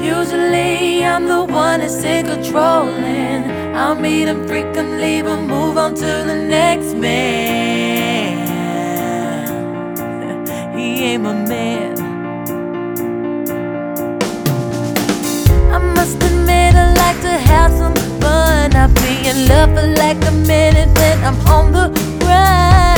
Usually I'm the one that's in controlling. I'll meet him, freaking leave him, move on to the next man. He ain't my man. I must admit I like to have some fun. I'll be in love for like a minute, then I'm on the run.